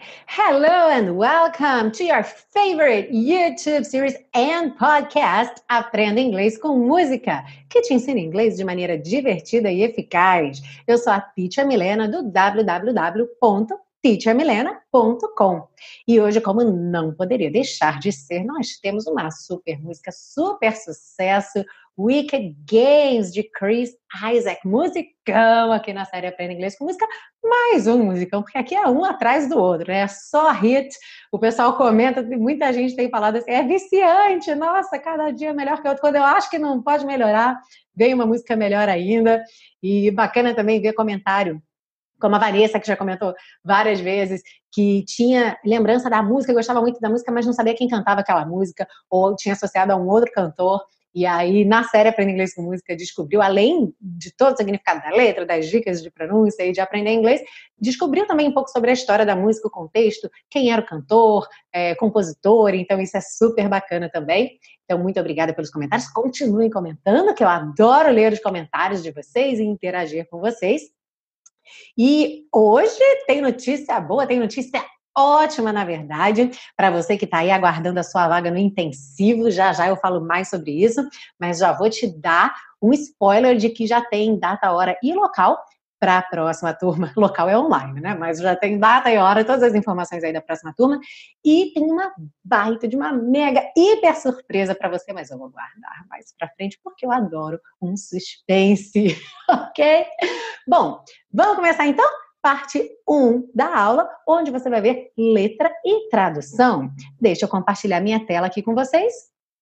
Hello and welcome to your favorite YouTube series and podcast Aprenda Inglês com Música, que te ensina inglês de maneira divertida e eficaz. Eu sou a Teacher Milena do www.teachermilena.com. E hoje, como não poderia deixar de ser, nós temos uma super música, super sucesso, Wicked Games, de Chris Isaak, musicão aqui na série Aprenda Inglês com Música, mais um musicão, porque aqui é um atrás do outro, é só hit, o pessoal comenta, muita gente tem falado assim, é viciante, nossa, cada dia melhor que o outro, quando eu acho que não pode melhorar, vem uma música melhor ainda, e bacana também ver comentário, como a Vanessa, que já comentou várias vezes, que tinha lembrança da música, gostava muito da música, mas não sabia quem cantava aquela música, ou tinha associado a um outro cantor, e aí, na série Aprenda Inglês com Música, descobriu, além de todo o significado da letra, das dicas de pronúncia e de aprender inglês, descobriu também um pouco sobre a história da música, o contexto, quem era o cantor, compositor, então isso é super bacana também. Então, muito obrigada pelos comentários. Continuem comentando, que eu adoro ler os comentários de vocês e interagir com vocês. E hoje tem notícia boa, tem notícia ótima, na verdade, para você que está aí aguardando a sua vaga no intensivo. Já já eu falo mais sobre isso, mas já vou te dar um spoiler de que já tem data, hora e local para a próxima turma. Local é online, né? Mas já tem data e hora, todas as informações aí da próxima turma. E tem uma baita de uma mega hiper surpresa para você, mas eu vou guardar mais para frente porque eu adoro um suspense, ok? Bom, vamos começar então? Parte 1 da aula, onde você vai ver letra e tradução. Deixa eu compartilhar minha tela aqui com vocês.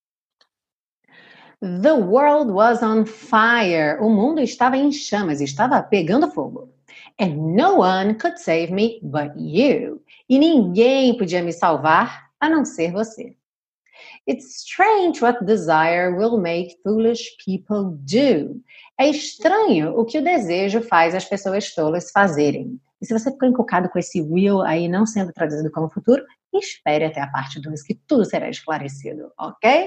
The world was on fire. O mundo estava em chamas, estava pegando fogo. And no one could save me but you. E ninguém podia me salvar a não ser você. It's strange what desire will make foolish people do. É estranho o que o desejo faz as pessoas tolas fazerem. E se você ficou encucado com esse will aí não sendo traduzido como futuro, espere até a parte 2 que tudo será esclarecido, ok?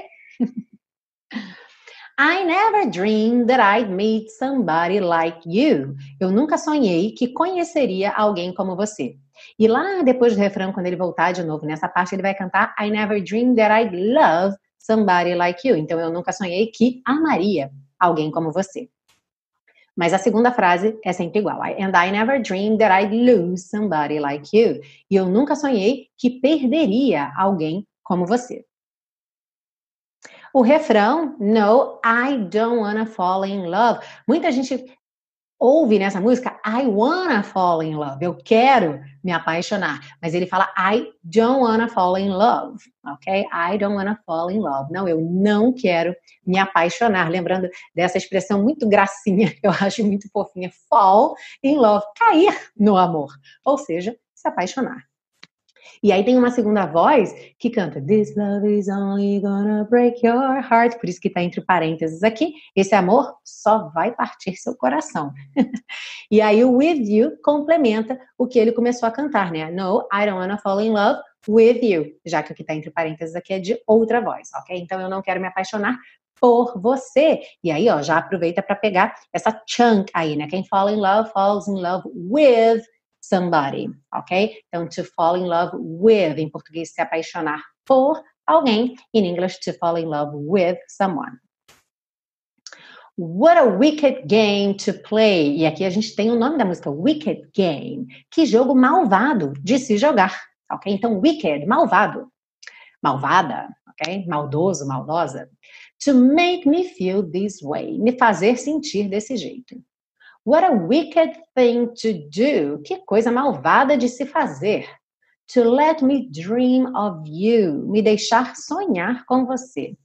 I never dreamed that I'd meet somebody like you. Eu nunca sonhei que conheceria alguém como você. E lá depois do refrão, quando ele voltar de novo nessa parte, ele vai cantar I never dreamed that I'd love somebody like you. Então, eu nunca sonhei que amaria alguém como você. Mas a segunda frase é sempre igual. And I never dreamed that I'd lose somebody like you. E eu nunca sonhei que perderia alguém como você. O refrão, no, I don't wanna fall in love. Muita gente ouve nessa música, I wanna fall in love. Eu quero me apaixonar. Mas ele fala, I don't wanna fall in love. Ok? I don't wanna fall in love. Não, eu não quero me apaixonar. Lembrando dessa expressão muito gracinha, que eu acho muito fofinha. Fall in love. Cair no amor. Ou seja, se apaixonar. E aí tem uma segunda voz que canta This love is only gonna break your heart. Por isso que tá entre parênteses aqui. Esse amor só vai partir seu coração. E aí o with you complementa o que ele começou a cantar, né? No, I don't wanna fall in love with you. Já que o que tá entre parênteses aqui é de outra voz, ok? Então eu não quero me apaixonar por você. E aí, ó, já aproveita para pegar essa chunk aí, né? Quem fall in love, falls in love with somebody, ok? Então, to fall in love with, em português, se apaixonar por alguém. In English, to fall in love with someone. What a wicked game to play. E aqui a gente tem o nome da música, Wicked Game. Que jogo malvado de se jogar, ok? Então, wicked, malvado. Malvada, ok? Maldoso, maldosa. To make me feel this way. Me fazer sentir desse jeito. What a wicked thing to do. Que coisa malvada de se fazer. To let me dream of you. Me deixar sonhar com você.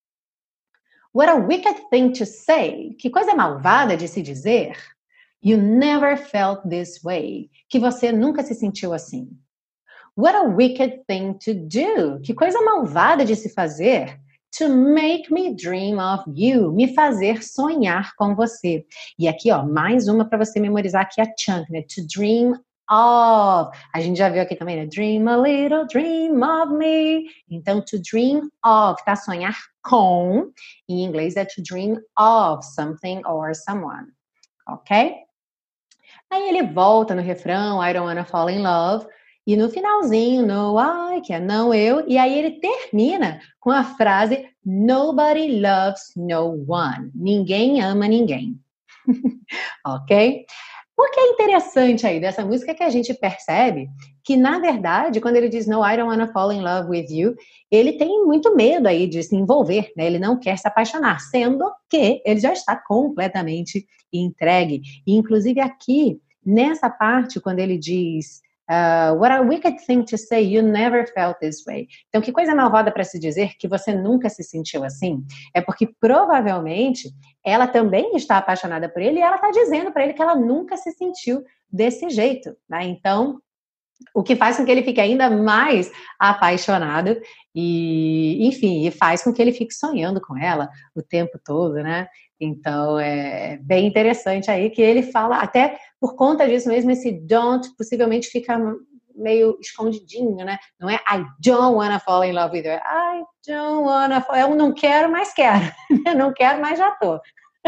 What a wicked thing to say. Que coisa malvada de se dizer. You never felt this way. Que você nunca se sentiu assim. What a wicked thing to do. Que coisa malvada de se fazer. To make me dream of you. Me fazer sonhar com você. E aqui, ó, mais uma para você memorizar aqui a chunk, né? To dream of. A gente já viu aqui também, né? Dream a little dream of me. Então, to dream of, tá? Sonhar com. Em inglês é to dream of something or someone. Ok? Aí ele volta no refrão, I don't wanna fall in love. E no finalzinho, no I, que é não eu, e aí ele termina com a frase Nobody loves no one. Ninguém ama ninguém. Ok? O que é interessante aí dessa música é que a gente percebe que, na verdade, quando ele diz No, I don't wanna fall in love with you, ele tem muito medo aí de se envolver, né? Ele não quer se apaixonar, sendo que ele já está completamente entregue. E, inclusive, aqui, nessa parte, quando ele diz What a wicked thing to say, you never felt this way. Então, que coisa malvada para se dizer que você nunca se sentiu assim? É porque, provavelmente, ela também está apaixonada por ele e ela está dizendo para ele que ela nunca se sentiu desse jeito, né? Então, o que faz com que ele fique ainda mais apaixonado e, enfim, e faz com que ele fique sonhando com ela o tempo todo, né? Então, é bem interessante aí que ele fala, até por conta disso mesmo, esse don't possivelmente fica meio escondidinho, né? Não é I don't wanna fall in love with you, I don't wanna fall, eu não quero, mas quero. Não quero, mas já tô.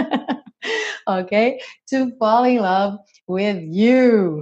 Ok? To fall in love with you.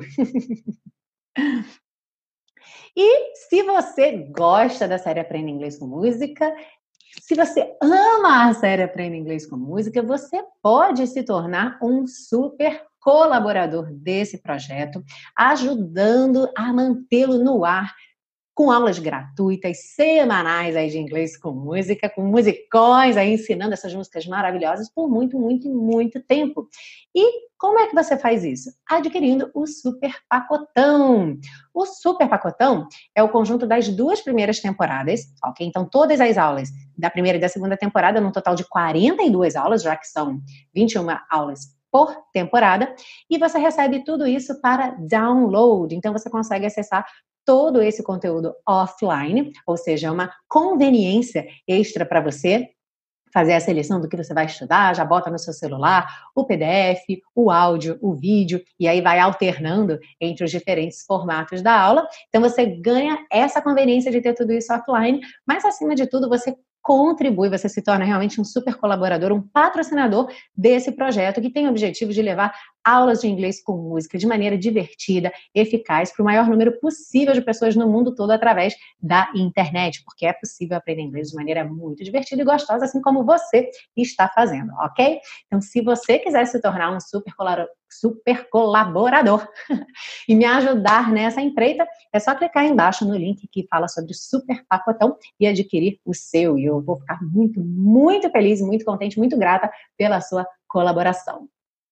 E se você gosta da série Aprenda Inglês com Música, se você ama a série Aprenda Inglês com Música, você pode se tornar um super colaborador desse projeto, ajudando a mantê-lo no ar com aulas gratuitas, semanais aí de inglês com música, com musicões aí ensinando essas músicas maravilhosas por muito, muito, muito tempo. E como é que você faz isso? Adquirindo o Super Pacotão. O Super Pacotão é o conjunto das 2 primeiras temporadas, ok? Então, todas as aulas da primeira e da segunda temporada, num total de 42 aulas, já que são 21 aulas por temporada, e você recebe tudo isso para download. Então, você consegue acessar todo esse conteúdo offline, ou seja, uma conveniência extra para você fazer a seleção do que você vai estudar, já bota no seu celular o PDF, o áudio, o vídeo, e aí vai alternando entre os diferentes formatos da aula. Então, você ganha essa conveniência de ter tudo isso offline, mas, acima de tudo, você contribui, você se torna realmente um super colaborador, um patrocinador desse projeto que tem o objetivo de levar aulas de inglês com música de maneira divertida, eficaz, para o maior número possível de pessoas no mundo todo através da internet, porque é possível aprender inglês de maneira muito divertida e gostosa, assim como você está fazendo, ok? Então, se você quiser se tornar um super colaborador e me ajudar nessa empreita, é só clicar aí embaixo no link que fala sobre Super Pacotão e adquirir o seu. E eu vou ficar muito, muito feliz, muito contente, muito grata pela sua colaboração.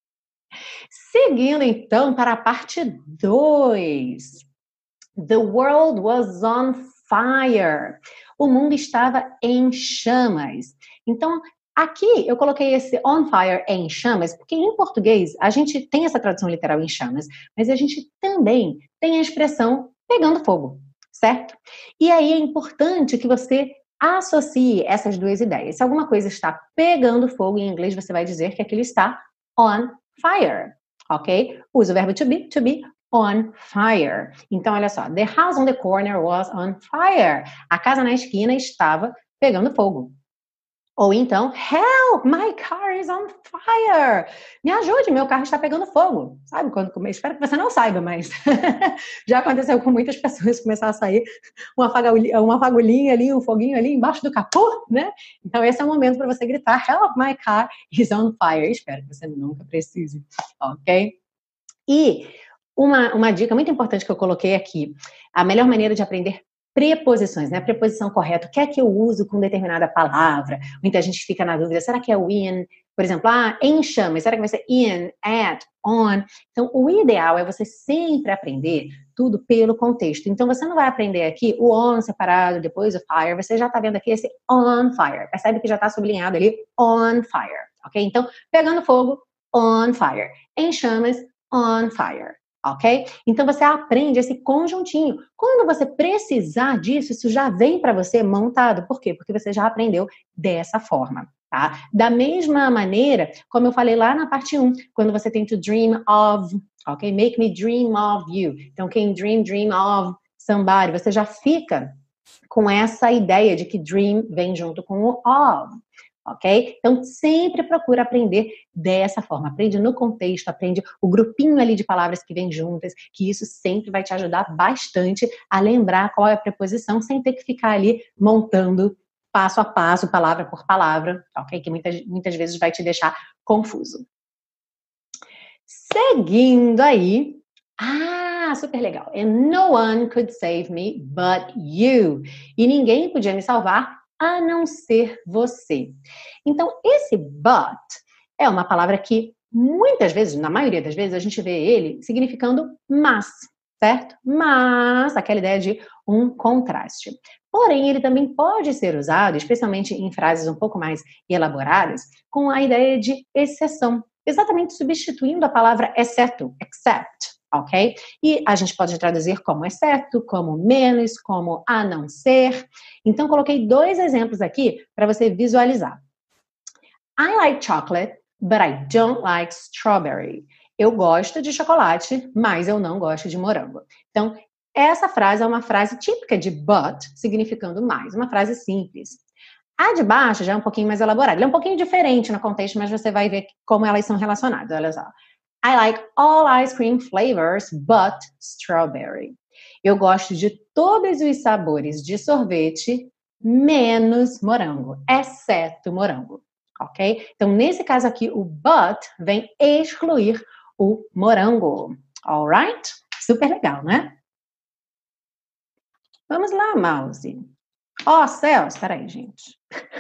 Seguindo, então, para a parte 2. The world was on fire. O mundo estava em chamas. Então, aqui eu coloquei esse on fire em chamas, porque em português a gente tem essa tradução literal em chamas, mas a gente também tem a expressão pegando fogo, certo? E aí é importante que você associe essas 2 ideias. Se alguma coisa está pegando fogo, em inglês você vai dizer que aquilo está on fire, ok? Usa o verbo to be on fire. Então, olha só. The house on the corner was on fire. A casa na esquina estava pegando fogo. Ou então, help, my car is on fire. Me ajude, meu carro está pegando fogo. Sabe? Espero que você não saiba, mas já aconteceu com muitas pessoas começar a sair uma fagulhinha ali, um foguinho ali embaixo do capô, né? Então, esse é o momento para você gritar, help, my car is on fire. Espero que você nunca precise, ok? E uma dica muito importante que eu coloquei aqui, a melhor maneira de aprender preposições, né? Preposição correta, o que é que eu uso com determinada palavra? Muita gente fica na dúvida, será que é o in? Por exemplo, em chamas, será que vai ser in, at, on? Então, o ideal é você sempre aprender tudo pelo contexto. Então, você não vai aprender aqui o on separado, depois o fire, você já está vendo aqui esse on fire. Percebe que já está sublinhado ali, on fire, ok? Então, pegando fogo, on fire. Em chamas, on fire. Ok? Então você aprende esse conjuntinho. Quando você precisar disso, isso já vem para você montado. Por quê? Porque você já aprendeu dessa forma, tá? Da mesma maneira, como eu falei lá na parte 1, quando você tem to dream of, ok? Make me dream of you. Então, quem dream of somebody, você já fica com essa ideia de que dream vem junto com o of. ok? Então, sempre procura aprender dessa forma. Aprende no contexto, aprende o grupinho ali de palavras que vem juntas, que isso sempre vai te ajudar bastante a lembrar qual é a preposição, sem ter que ficar ali montando passo a passo, palavra por palavra, ok? Que muitas vezes vai te deixar confuso. Seguindo aí, super legal. And no one could save me but you. E ninguém podia me salvar a não ser você. Então, esse but é uma palavra que muitas vezes, na maioria das vezes, a gente vê ele significando mas, certo? Mas, aquela ideia de um contraste. Porém, ele também pode ser usado, especialmente em frases um pouco mais elaboradas, com a ideia de exceção, exatamente substituindo a palavra exceto, except, ok? E a gente pode traduzir como exceto, como menos, como a não ser. Então, coloquei 2 exemplos aqui para você visualizar. I like chocolate, but I don't like strawberry. Eu gosto de chocolate, mas eu não gosto de morango. Então, essa frase é uma frase típica de but, significando mais, uma frase simples. A de baixo já é um pouquinho mais elaborada. Ela é um pouquinho diferente no contexto, mas você vai ver como elas são relacionadas. Olha só. I like all ice cream flavors, but strawberry. Eu gosto de todos os sabores de sorvete, menos morango, exceto morango. Ok? Então, nesse caso aqui, o but vem excluir o morango. Alright? Super legal, né? Vamos lá, mouse. Ó, céus, peraí, gente.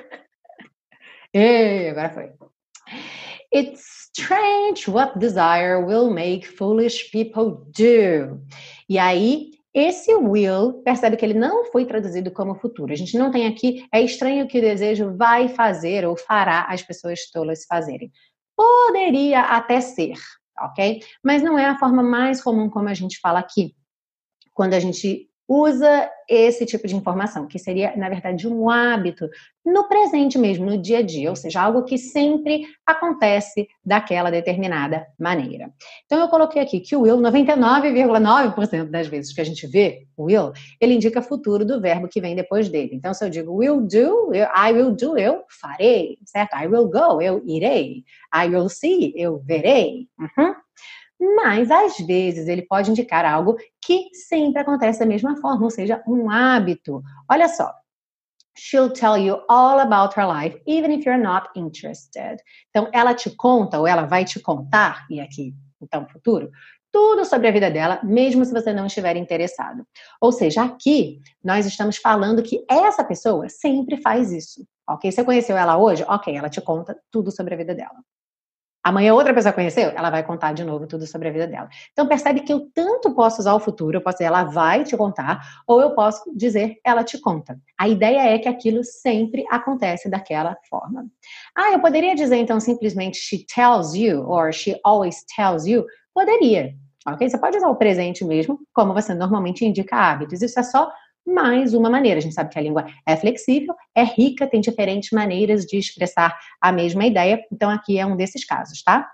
Ei, agora foi. It's strange what desire will make foolish people do. E aí, esse will, percebe que ele não foi traduzido como futuro. A gente não tem aqui, é estranho que o desejo vai fazer ou fará as pessoas tolas fazerem. Poderia até ser, ok? Mas não é a forma mais comum como a gente fala aqui. Quando a gente usa esse tipo de informação, que seria, na verdade, um hábito no presente mesmo, no dia a dia, ou seja, algo que sempre acontece daquela determinada maneira. Então, eu coloquei aqui que o will, 99,9% das vezes que a gente vê o will, ele indica futuro do verbo que vem depois dele. Então, se eu digo will do, I will do, eu farei, certo? I will go, eu irei. I will see, eu verei. Mas, às vezes, ele pode indicar algo que sempre acontece da mesma forma, ou seja, um hábito. Olha só. She'll tell you all about her life, even if you're not interested. Então, ela te conta, ou ela vai te contar, e aqui, então, futuro, tudo sobre a vida dela, mesmo se você não estiver interessado. Ou seja, aqui, nós estamos falando que essa pessoa sempre faz isso. Ok? Você conheceu ela hoje? Ok, ela te conta tudo sobre a vida dela. Amanhã outra pessoa conheceu, ela vai contar de novo tudo sobre a vida dela. Então percebe que eu tanto posso usar o futuro, eu posso dizer ela vai te contar, ou eu posso dizer ela te conta. A ideia é que aquilo sempre acontece daquela forma. Eu poderia dizer então simplesmente she tells you, or she always tells you? Poderia, ok? Você pode usar o presente mesmo, como você normalmente indica hábitos. Isso é só mais uma maneira. A gente sabe que a língua é flexível, é rica, tem diferentes maneiras de expressar a mesma ideia. Então, aqui é um desses casos, tá?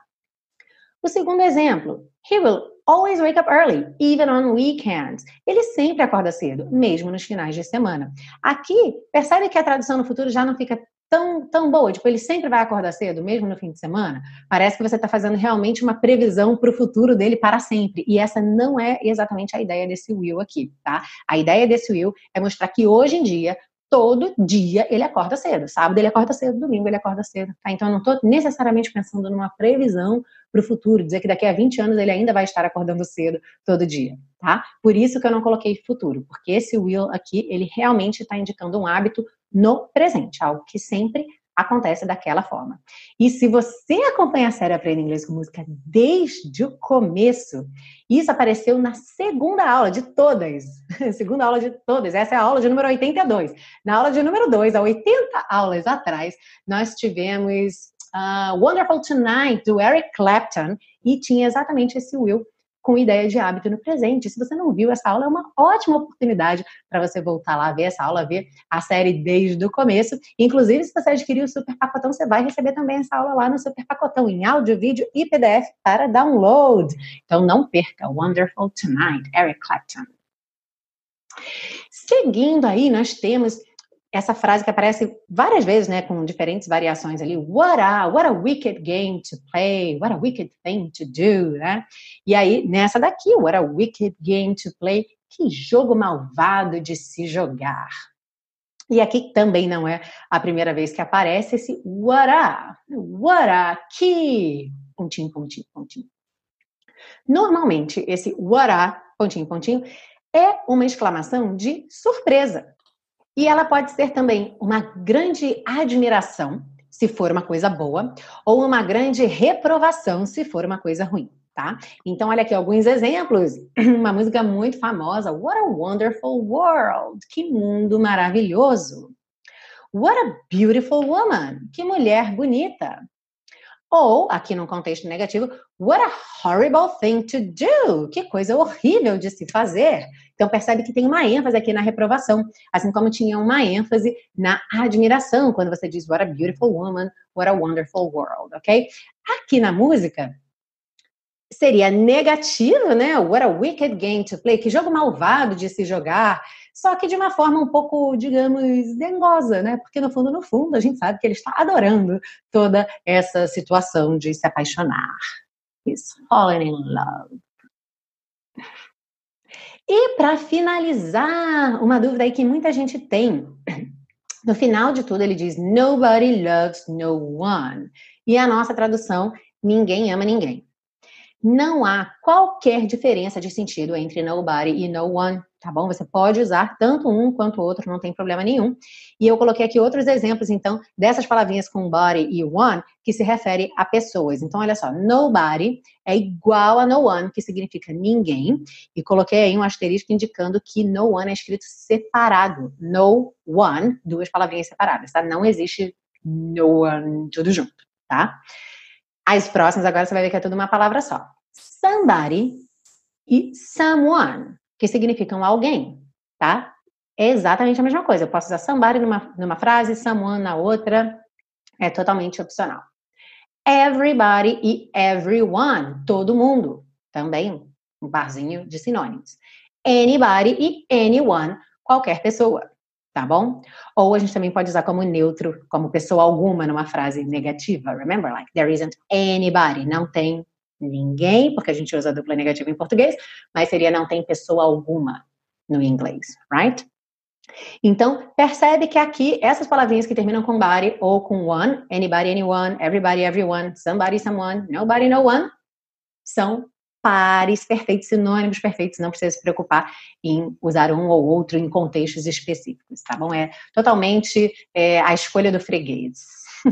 O segundo exemplo. He will always wake up early, even on weekends. Ele sempre acorda cedo, mesmo nos finais de semana. Aqui, percebe que a tradução no futuro já não fica tão boa. Tipo, ele sempre vai acordar cedo, mesmo no fim de semana. Parece que você está fazendo realmente uma previsão para o futuro dele para sempre. E essa não é exatamente a ideia desse will aqui, tá? A ideia desse will é mostrar que hoje em dia, todo dia ele acorda cedo. Sábado ele acorda cedo, domingo ele acorda cedo, tá? Então eu não estou necessariamente pensando numa previsão para o futuro, dizer que daqui a 20 anos ele ainda vai estar acordando cedo todo dia, tá? Por isso que eu não coloquei futuro, porque esse will aqui, ele realmente está indicando um hábito no presente, algo que sempre acontece daquela forma. E se você acompanha a série Aprenda Inglês com Música desde o começo, isso apareceu na segunda aula de todas. Segunda aula de todas. Essa é a aula de número 82. Na aula de número 2, há 80 aulas atrás, nós tivemos Wonderful Tonight, do Eric Clapton, e tinha exatamente esse will com ideia de hábito no presente. Se você não viu essa aula, é uma ótima oportunidade para você voltar lá, ver essa aula, ver a série desde o começo. Inclusive, se você adquirir o Super Pacotão, você vai receber também essa aula lá no Super Pacotão, em áudio, vídeo e PDF para download. Então, não perca. Wonderful Tonight, Eric Clapton. Seguindo aí, nós temos essa frase que aparece várias vezes, né, com diferentes variações ali. What a wicked game to play, what a wicked thing to do, né? E aí, nessa daqui, what a wicked game to play, que jogo malvado de se jogar. E aqui também não é a primeira vez que aparece esse what a que, pontinho, pontinho, pontinho. Normalmente, esse what a, pontinho, pontinho, é uma exclamação de surpresa. E ela pode ser também uma grande admiração, se for uma coisa boa, ou uma grande reprovação, se for uma coisa ruim, tá? Então, olha aqui alguns exemplos. Uma música muito famosa, What a Wonderful World! Que mundo maravilhoso! What a Beautiful Woman! Que mulher bonita! Ou, aqui num contexto negativo, what a horrible thing to do! Que coisa horrível de se fazer! Então, percebe que tem uma ênfase aqui na reprovação, assim como tinha uma ênfase na admiração, quando você diz what a beautiful woman, what a wonderful world, ok? Aqui na música, seria negativo, né? What a wicked game to play, que jogo malvado de se jogar, só que de uma forma um pouco, digamos, dengosa, né? Porque no fundo, a gente sabe que ele está adorando toda essa situação de se apaixonar. He's falling in love. E para finalizar, uma dúvida aí que muita gente tem. No final de tudo ele diz nobody loves no one. E a nossa tradução, ninguém ama ninguém. Não há qualquer diferença de sentido entre nobody e no one, tá bom? Você pode usar tanto um quanto o outro, não tem problema nenhum. E eu coloquei aqui outros exemplos, então, dessas palavrinhas com body e one, que se refere a pessoas. Então, olha só, nobody é igual a no one, que significa ninguém. E coloquei aí um asterisco indicando que no one é escrito separado. No one, duas palavrinhas separadas, tá? Não existe no one tudo junto, tá? As próximas agora você vai ver que é tudo uma palavra só. Somebody e someone, que significam alguém, tá? É exatamente a mesma coisa. Eu posso usar somebody numa frase, someone na outra. É totalmente opcional. Everybody e everyone, todo mundo. Também um barzinho de sinônimos. Anybody e anyone, qualquer pessoa. Tá bom? Ou a gente também pode usar como neutro, como pessoa alguma numa frase negativa. Remember, like, there isn't anybody. Não tem ninguém, porque a gente usa a dupla negativa em português, mas seria não tem pessoa alguma no inglês, right? Então, percebe que aqui, essas palavrinhas que terminam com body ou com one, anybody, anyone, everybody, everyone, somebody, someone, nobody, no one, são pares perfeitos, sinônimos perfeitos, não precisa se preocupar em usar um ou outro em contextos específicos, tá bom? É totalmente a escolha do freguês.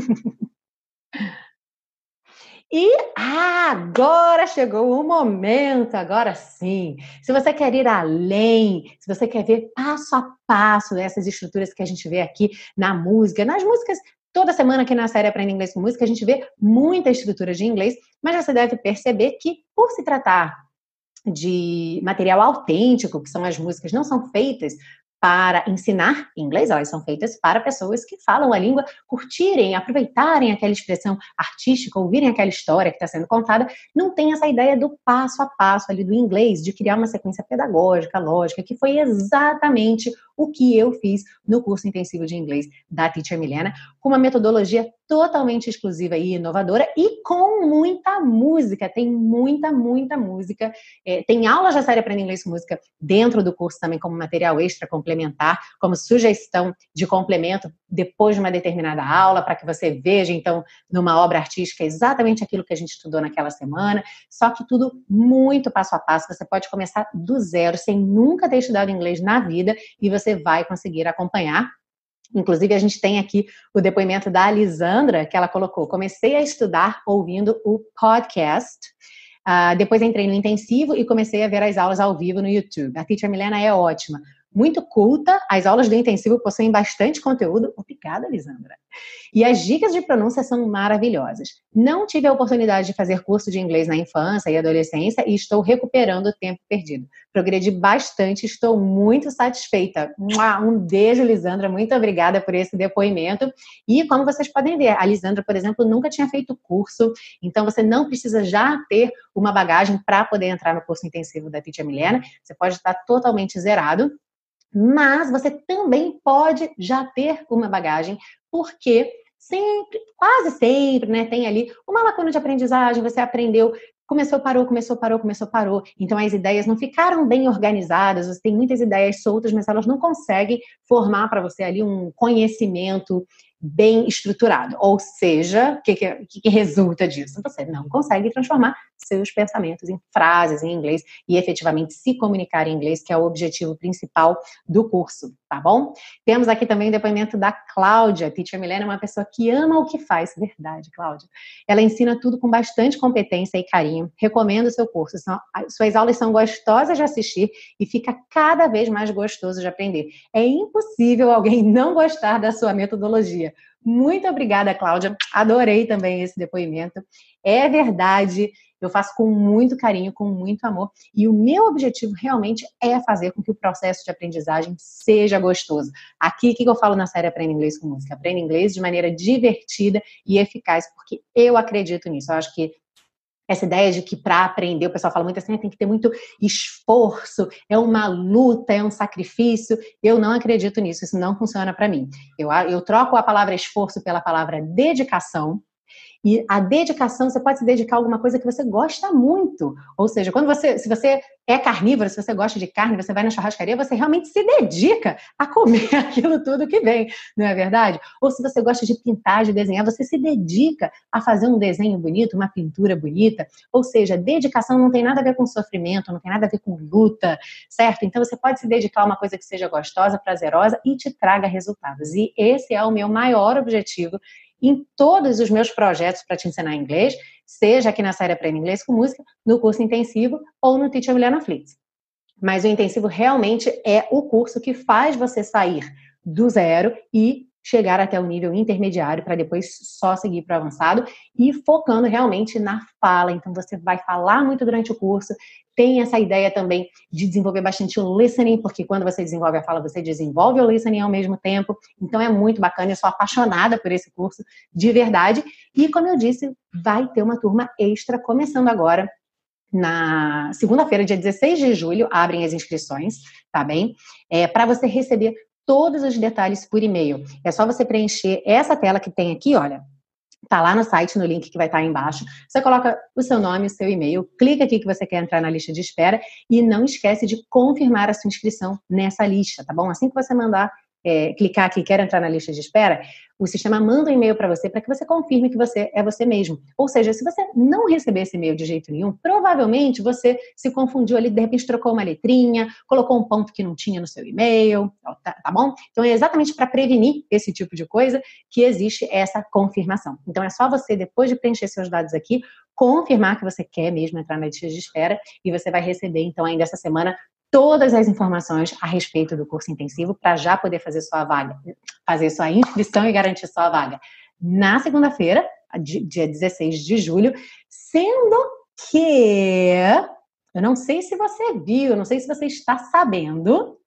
E agora chegou o momento, agora sim. Se você quer ir além, se você quer ver passo a passo essas estruturas que a gente vê aqui na música, nas músicas. Toda semana aqui na série Aprenda Inglês com Música, a gente vê muita estrutura de inglês, mas você deve perceber que, por se tratar de material autêntico, que são as músicas, não são feitas para ensinar inglês, elas são feitas para pessoas que falam a língua, curtirem, aproveitarem aquela expressão artística, ouvirem aquela história que está sendo contada, não tem essa ideia do passo a passo ali do inglês, de criar uma sequência pedagógica, lógica, que foi exatamente o que eu fiz no curso intensivo de inglês da Teacher Milena, com uma metodologia totalmente exclusiva e inovadora e com muita música, tem muita música, tem aulas da série Aprenda Inglês com Música dentro do curso também como material extra complementar, como sugestão de complemento depois de uma determinada aula, para que você veja, então, numa obra artística exatamente aquilo que a gente estudou naquela semana, só que tudo muito passo a passo, você pode começar do zero, sem nunca ter estudado inglês na vida, e você vai conseguir acompanhar. Inclusive, a gente tem aqui o depoimento da Alisandra, que ela colocou: comecei a estudar ouvindo o podcast, depois entrei no intensivo e comecei a ver as aulas ao vivo no YouTube. A Teacher Milena é ótima, muito culta, as aulas do intensivo possuem bastante conteúdo. Obrigada, Alisandra. E as dicas de pronúncia são maravilhosas. Não tive a oportunidade de fazer curso de inglês na infância e adolescência e estou recuperando o tempo perdido. Progredi bastante, estou muito satisfeita. Um beijo, Lisandra, muito obrigada por esse depoimento. E como vocês podem ver, a Lisandra, por exemplo, nunca tinha feito curso, então você não precisa já ter uma bagagem para poder entrar no curso intensivo da Teacher Milena. Você pode estar totalmente zerado. Mas você também pode já ter uma bagagem, porque sempre, quase sempre, né, tem ali uma lacuna de aprendizagem, você aprendeu, começou, parou, começou, parou, começou, parou. Então as ideias não ficaram bem organizadas, você tem muitas ideias soltas, mas elas não conseguem formar para você ali um conhecimento bem estruturado. Ou seja, o que resulta disso? Você não consegue transformar seus pensamentos em frases em inglês e efetivamente se comunicar em inglês, que é o objetivo principal do curso, tá bom? Temos aqui também o depoimento da Cláudia. Teacher Milena é uma pessoa que ama o que faz. Verdade, Cláudia. Ela ensina tudo com bastante competência e carinho. Recomendo o seu curso. Suas aulas são gostosas de assistir e fica cada vez mais gostoso de aprender. É impossível alguém não gostar da sua metodologia. Muito obrigada, Cláudia. Adorei também esse depoimento. É verdade, eu faço com muito carinho, com muito amor. E o meu objetivo realmente é fazer com que o processo de aprendizagem seja gostoso. Aqui, o que eu falo na série Aprenda Inglês com Música? Aprenda inglês de maneira divertida e eficaz, porque eu acredito nisso. Eu acho que essa ideia de que para aprender, o pessoal fala muito assim, tem que ter muito esforço, é uma luta, é um sacrifício. Eu não acredito nisso, isso não funciona para mim. Eu troco a palavra esforço pela palavra dedicação. E a dedicação, você pode se dedicar a alguma coisa que você gosta muito. Ou seja, se você é carnívoro, se você gosta de carne, você vai na churrascaria, você realmente se dedica a comer aquilo tudo que vem, não é verdade? Ou se você gosta de pintar, de desenhar, você se dedica a fazer um desenho bonito, uma pintura bonita. Ou seja, dedicação não tem nada a ver com sofrimento, não tem nada a ver com luta, certo? Então você pode se dedicar a uma coisa que seja gostosa, prazerosa e te traga resultados. E esse é o meu maior objetivo em todos os meus projetos para te ensinar inglês, seja aqui na série Aprenda Inglês com Música, no curso intensivo ou no Teacher Milena Flix. Mas o intensivo realmente é o curso que faz você sair do zero e chegar até o nível intermediário para depois só seguir para o avançado e focando realmente na fala. Então você vai falar muito durante o curso, tem essa ideia também de desenvolver bastante o listening, porque quando você desenvolve a fala, você desenvolve o listening ao mesmo tempo. Então é muito bacana, eu sou apaixonada por esse curso de verdade. E como eu disse, vai ter uma turma extra começando agora. Na segunda-feira, dia 16 de julho, abrem as inscrições, tá bem? Para você receber todos os detalhes por e-mail. É só você preencher essa tela que tem aqui, olha. Tá lá no site, no link que vai estar aí embaixo. Você coloca o seu nome, o seu e-mail, clica aqui que você quer entrar na lista de espera e não esquece de confirmar a sua inscrição nessa lista, tá bom? Assim que você mandar clicar aqui, quer entrar na lista de espera, o sistema manda um e-mail para você que confirme que você é você mesmo. Ou seja, se você não receber esse e-mail de jeito nenhum, provavelmente você se confundiu ali, de repente trocou uma letrinha, colocou um ponto que não tinha no seu e-mail, tá bom? Então é exatamente para prevenir esse tipo de coisa que existe essa confirmação. Então é só você, depois de preencher seus dados aqui, confirmar que você quer mesmo entrar na lista de espera e você vai receber, então, ainda essa semana, todas as informações a respeito do curso intensivo para já poder fazer sua vaga, fazer sua inscrição e garantir sua vaga na segunda-feira, dia 16 de julho, sendo que eu não sei se você viu, não sei se você está sabendo,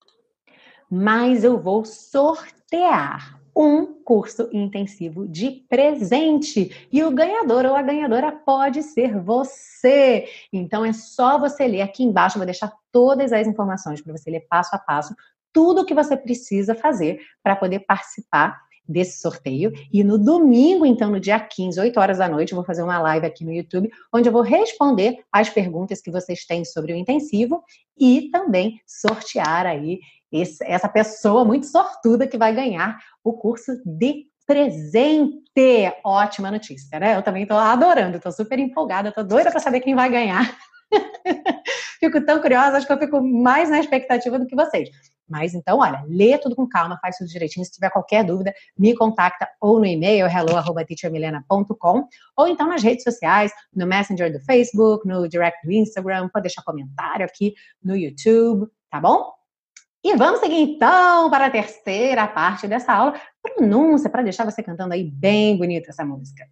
mas eu vou sortear um curso intensivo de presente. E o ganhador ou a ganhadora pode ser você. Então é só você ler aqui embaixo, eu vou deixar todas as informações para você ler passo a passo, tudo o que você precisa fazer para poder participar desse sorteio. E no domingo, então, no dia 15, 8 horas da noite, eu vou fazer uma live aqui no YouTube, onde eu vou responder as perguntas que vocês têm sobre o intensivo e também sortear aí essa pessoa muito sortuda que vai ganhar o curso de presente. Ótima notícia, né? Eu também estou adorando, estou super empolgada, estou doida para saber quem vai ganhar. Fico tão curiosa, acho que eu fico mais na expectativa do que vocês. Mas então, olha, lê tudo com calma, faz tudo direitinho. Se tiver qualquer dúvida, me contacta ou no e-mail hello@teachermilena.com ou então nas redes sociais, no Messenger do Facebook, no Direct do Instagram, pode deixar comentário aqui no YouTube, tá bom? E vamos seguir então para a terceira parte dessa aula, pronúncia, para deixar você cantando aí bem bonita essa música.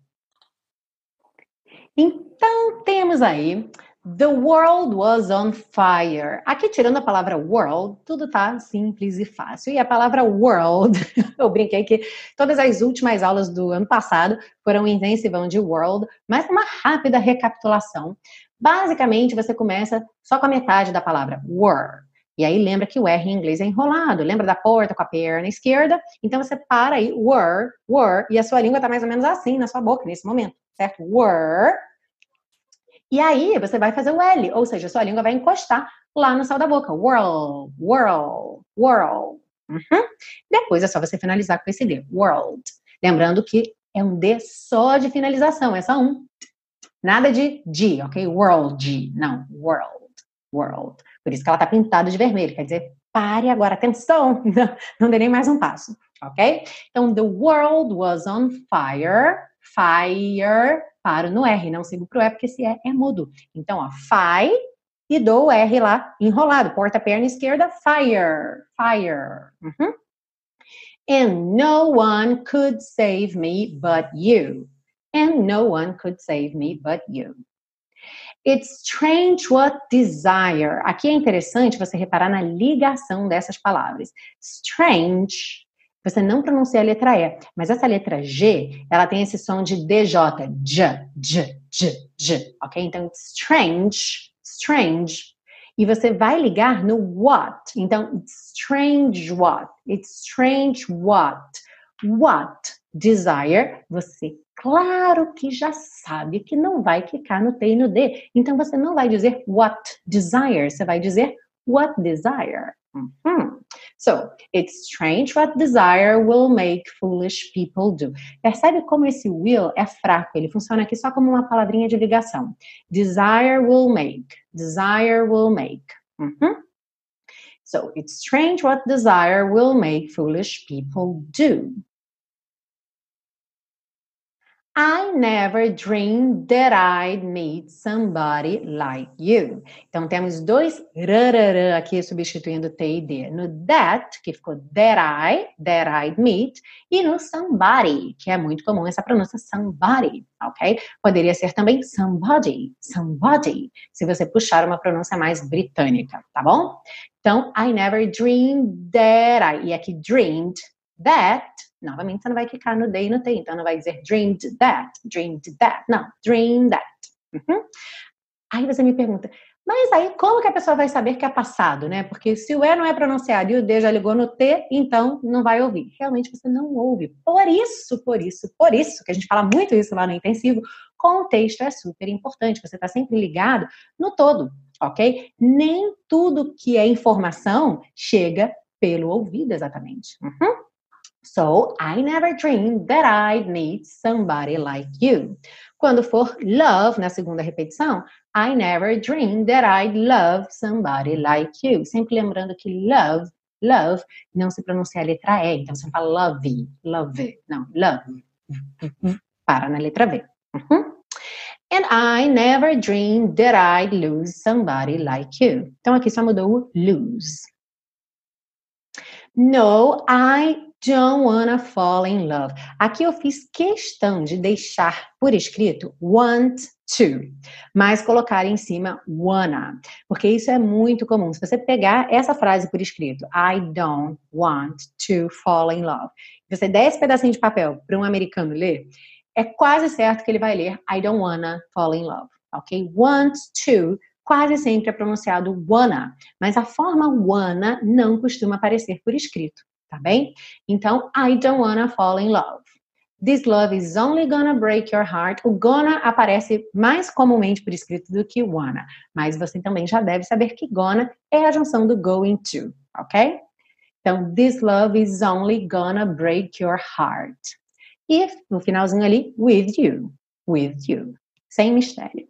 Então, temos aí The world was on fire. Aqui, tirando a palavra world, tudo tá simples e fácil. E a palavra world, eu brinquei que todas as últimas aulas do ano passado foram intensivão de world, mas uma rápida recapitulação. Basicamente, você começa só com a metade da palavra were. E aí lembra que o R em inglês é enrolado. Lembra da porta com a perna esquerda? Então você para aí, were, e a sua língua está mais ou menos assim na sua boca nesse momento, certo? Were. E aí você vai fazer o L, ou seja, a sua língua vai encostar lá no céu da boca. World. Uhum. Depois é só você finalizar com esse D, world. Lembrando que é um D só de finalização, é só um. Nada de G, ok? World, não, world. Por isso que ela tá pintada de vermelho, quer dizer, pare agora, atenção, não dê nem mais um passo, ok? Então, the world was on fire, paro no R, não sigo pro E, porque esse E é mudo. Então, ó, e dou o R lá, enrolado, porta a perna esquerda, fire. Uhum. And no one could save me but you. And no one could save me but you. It's strange what desire. Aqui é interessante você reparar na ligação dessas palavras. Strange, você não pronuncia a letra E, mas essa letra G, ela tem esse som de DJ, ok? Então, it's strange. E você vai ligar no what. Então, it's strange what. What desire, você claro que já sabe que não vai clicar no T e no D. Então, você não vai dizer what desire, você vai dizer what desire. So, it's strange what desire will make foolish people do. Percebe como esse will é fraco, ele funciona aqui só como uma palavrinha de ligação. Desire will make. So, it's strange what desire will make foolish people do. I never dreamed that I'd meet somebody like you. Então, temos dois rararã aqui substituindo T e D. No that, que ficou that I'd meet, e no somebody, que é muito comum essa pronúncia somebody, ok? Poderia ser também somebody, se você puxar uma pronúncia mais britânica, tá bom? Então, I never dreamed that e aqui dreamed, that, novamente você não vai clicar no D e no T, então não vai dizer dreamed that, não, dream that. Aí você me pergunta, mas aí como que a pessoa vai saber que é passado, né? Porque se o E não é pronunciado e o D já ligou no T, então não vai ouvir. Realmente você não ouve. Por isso que a gente fala muito isso lá no intensivo, contexto é super importante, você está sempre ligado no todo, ok? Nem tudo que é informação chega pelo ouvido exatamente. So, I never dreamed that I'd meet somebody like you. Quando for love, na segunda repetição, I never dreamed that I'd love somebody like you. Sempre lembrando que love não se pronuncia a letra E, então você fala love, não, love. Para na letra V. And I never dreamed that I'd lose somebody like you. Então aqui só mudou o lose. No, I don't wanna fall in love. Aqui eu fiz questão de deixar por escrito want to, mas colocar em cima wanna, porque isso é muito comum. Se você pegar essa frase por escrito, I don't want to fall in love, você der esse pedacinho de papel para um americano ler, é quase certo que ele vai ler I don't wanna fall in love, ok? Want to quase sempre é pronunciado wanna, mas a forma wanna não costuma aparecer por escrito, tá bem? Então, I don't wanna fall in love. This love is only gonna break your heart. O gonna aparece mais comumente por escrito do que wanna, mas você também já deve saber que gonna é a junção do going to, ok? Então, this love is only gonna break your heart. E no finalzinho ali, with you, sem mistério.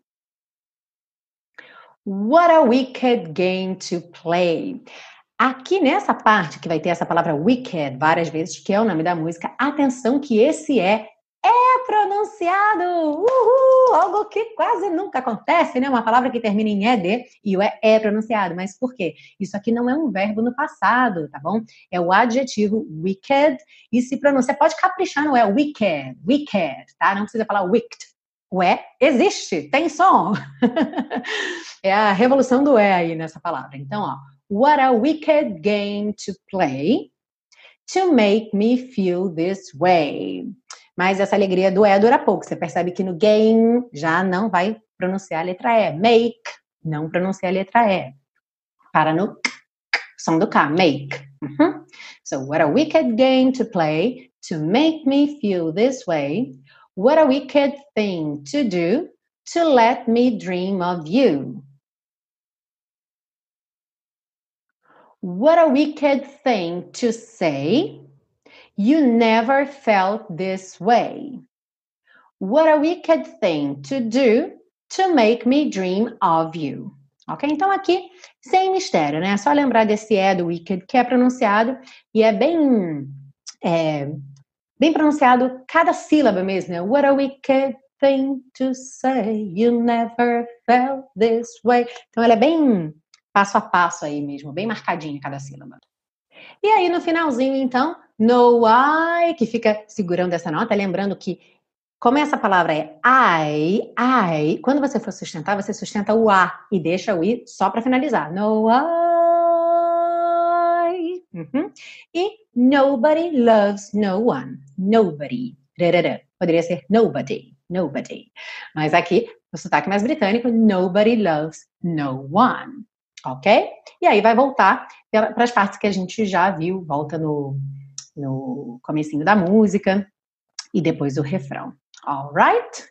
What a wicked game to play. Aqui nessa parte que vai ter essa palavra wicked várias vezes, que é o nome da música, atenção que esse é pronunciado. Uhul! Algo que quase nunca acontece, né? Uma palavra que termina em ed e o é pronunciado. Mas por quê? Isso aqui não é um verbo no passado, tá bom? É o adjetivo wicked e se pronuncia. Você pode caprichar no wicked, tá? Não precisa falar wicked. O existe, tem som. É a revolução do aí nessa palavra. Então, ó, what a wicked game to play to make me feel this way. Mas essa alegria do dura pouco. Você percebe que no game já não vai pronunciar a letra E. Make, não pronuncia a letra E. Para no som do K, make. So, what a wicked game to play to make me feel this way. What a wicked thing to do to let me dream of you. What a wicked thing to say. You never felt this way. What a wicked thing to do to make me dream of you. Ok? Então aqui, sem mistério, né? É só lembrar desse do wicked, que é pronunciado e é bem pronunciado cada sílaba mesmo, né? What a wicked thing to say, you never felt this way. Então ela é bem passo a passo aí mesmo, bem marcadinha cada sílaba. E aí no finalzinho, então, no I, que fica segurando essa nota, lembrando que como essa palavra é I, quando você for sustentar, você sustenta o A e deixa o I só para finalizar. No I. E nobody loves no one. Nobody. Poderia ser nobody. Mas aqui, o sotaque mais britânico, nobody loves no one. Ok? E aí vai voltar para as partes que a gente já viu, volta no comecinho da música e depois o refrão. Alright?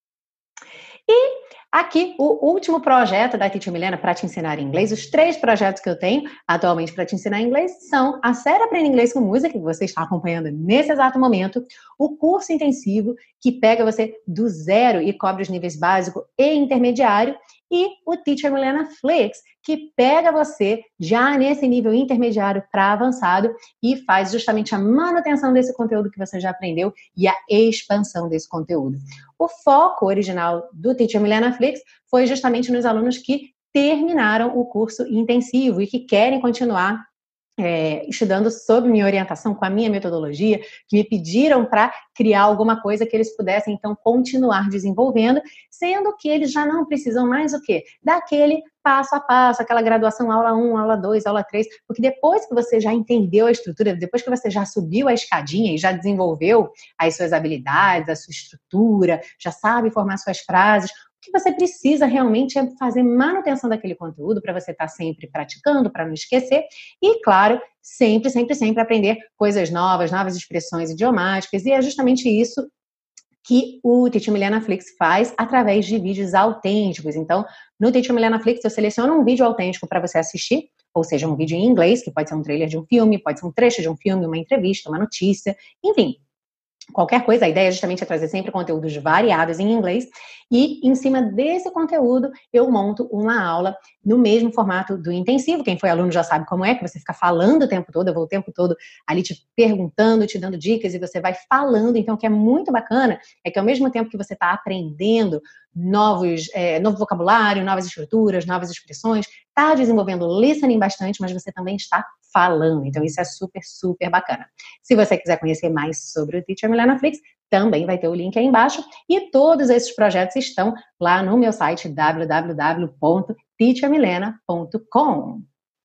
E aqui, o último projeto da Teacher Milena para te ensinar inglês, os 3 projetos que eu tenho atualmente para te ensinar inglês são a série Aprenda Inglês com Música, que você está acompanhando nesse exato momento, o curso intensivo, que pega você do zero e cobre os níveis básico e intermediário, e o Teacher Milena Flix, que pega você já nesse nível intermediário para avançado e faz justamente a manutenção desse conteúdo que você já aprendeu e a expansão desse conteúdo. O foco original do Teacher Milena Flix foi justamente nos alunos que terminaram o curso intensivo e que querem continuar estudando sob minha orientação, com a minha metodologia, que me pediram para criar alguma coisa que eles pudessem, então, continuar desenvolvendo, sendo que eles já não precisam mais o quê? Daquele passo a passo, aquela graduação aula 1, aula 2, aula 3, porque depois que você já entendeu a estrutura, depois que você já subiu a escadinha e já desenvolveu as suas habilidades, a sua estrutura, já sabe formar suas frases, o que você precisa realmente é fazer manutenção daquele conteúdo para você estar sempre praticando, para não esquecer. E, claro, sempre aprender coisas novas, novas expressões idiomáticas. E é justamente isso que o Teacher Milena Flix faz através de vídeos autênticos. Então, no Teacher Milena Flix, eu seleciono um vídeo autêntico para você assistir, ou seja, um vídeo em inglês, que pode ser um trailer de um filme, pode ser um trecho de um filme, uma entrevista, uma notícia, enfim. Qualquer coisa, a ideia justamente é trazer sempre conteúdos variados em inglês e em cima desse conteúdo eu monto uma aula no mesmo formato do intensivo. Quem foi aluno já sabe como é, que você fica falando o tempo todo, eu vou o tempo todo ali te perguntando, te dando dicas e você vai falando. Então o que é muito bacana é que ao mesmo tempo que você está aprendendo novo vocabulário, novas estruturas, novas expressões, está desenvolvendo listening bastante, mas você também está falando. Então isso é super bacana. Se você quiser conhecer mais sobre o Teacher Milena Flix, também vai ter o link aí embaixo. E todos esses projetos estão lá no meu site www.teachermilena.com.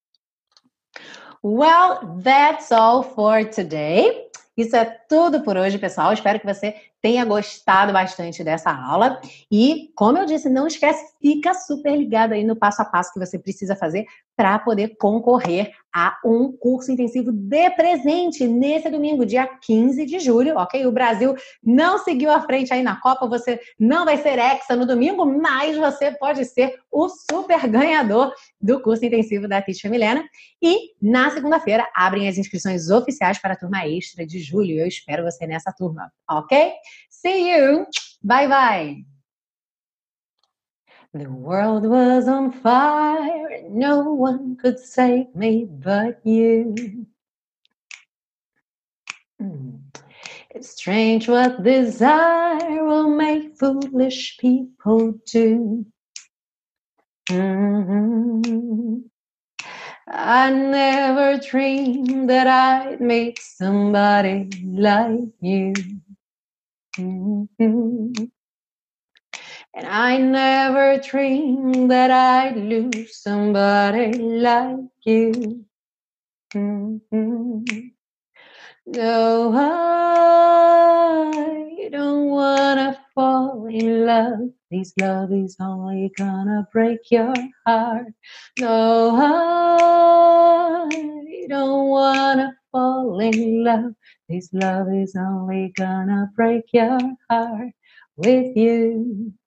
Well, that's all for today. Isso é tudo por hoje, pessoal. Espero que você tenha gostado bastante dessa aula. E, como eu disse, não esquece, fica super ligado aí no passo a passo que você precisa fazer para poder concorrer a um curso intensivo de presente nesse domingo, dia 15 de julho, ok? O Brasil não seguiu à frente aí na Copa, você não vai ser hexa no domingo, mas você pode ser o super ganhador do curso intensivo da Teacher Milena. E na segunda-feira abrem as inscrições oficiais para a turma extra de julho. Eu espero você nessa turma, ok? See you! Bye, bye! The world was on fire, no one could save me but you. It's strange what desire will make foolish people do. I never dreamed that I'd meet somebody like you. And I never dreamed that I'd lose somebody like you. No, I don't wanna fall in love. This love is only gonna break your heart. No, I don't wanna fall in love. This love is only gonna break your heart with you.